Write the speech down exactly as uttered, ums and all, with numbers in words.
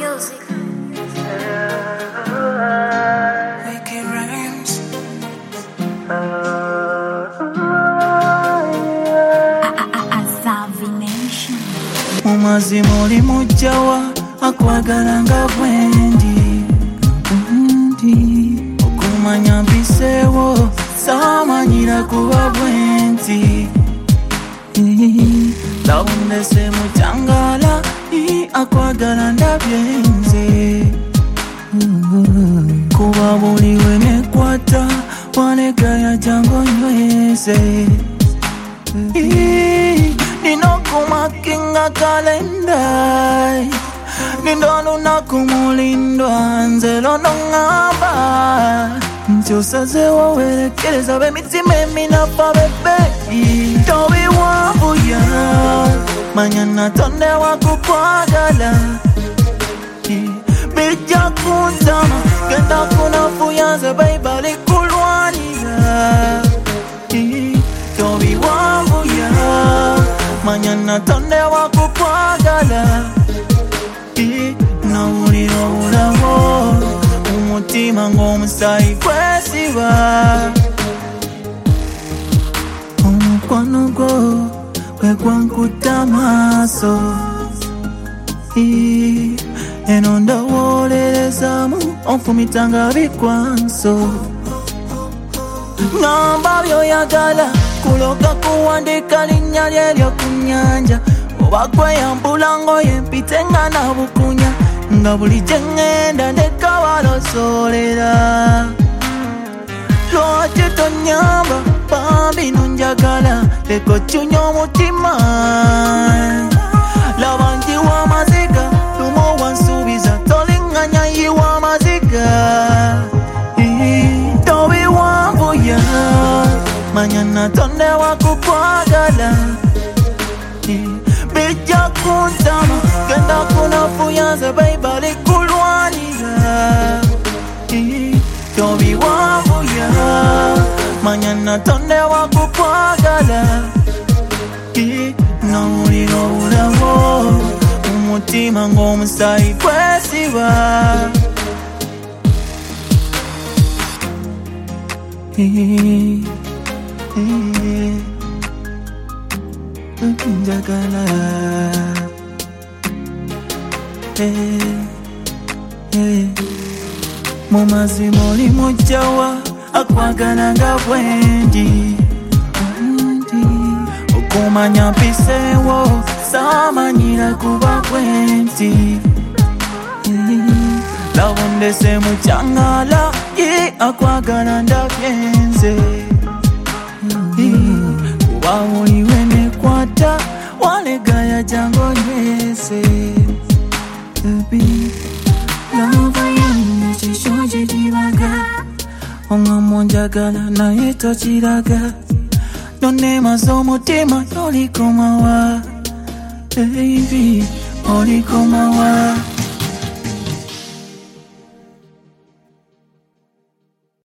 music. Wicked rhymes. Asavination. Mumazima oli mujawa akwagala nga bwendi bwendi okumanya mpiseewo saamanyira kuba bwenti lawundese mukyangala akwagala ndabyenze kuba buliwe nekwata wanegaya jango nyweze Nino kumakinga kalenda Nindo lunaku mulindwa Nzelo nongamba Nchosazewa werekereza Bemitima eminapa bebe Tobi wabuya Manyana tonde wakukwagala Bija kuntama Genda kunafuyanze Baibali kulwanira Tobi wabuya Manyana tonde wakukwagala Nawulira obulawo Umutima ng'omusayi gwesiba Omukwano gwo gwe gwankutta amaaso Eno ndowoolerezaamu onfumitanga bikwanso Ngamba byoyagala kuloka kuwandika linnya lyeryo ku nnyanja oba kweyambula ngoye mpite nga nabukunya nga buli gye ŋŋenda ndeka balosoolera lwaki tonyamba bambi nonjagala leka okyunya omutima laba njiwa amaziga lumu wansuubiza toliŋŋanya yiwa amaziga tobiwanvuya Manyana tonde wakukwagala Bija kuntama Genda kunafuyanze Baibali kulwanira Tobi wabuya Manyana tonde wakukwagala Nawulira obulawo Umutima ng'omusayi gwesiba Njagala Mumazima oli mujawa akwagala nga bwendi okumanya mpiseewo saamanyira kuba bwenti lawundese mukyangala akwagala ndabyenze kuba buliwe nekwata walegaya jango nyweze lava yange kisho kikiraga oŋŋamba onjagala naye tokiraga nonemaza omutima tolikomawa baby olikomawa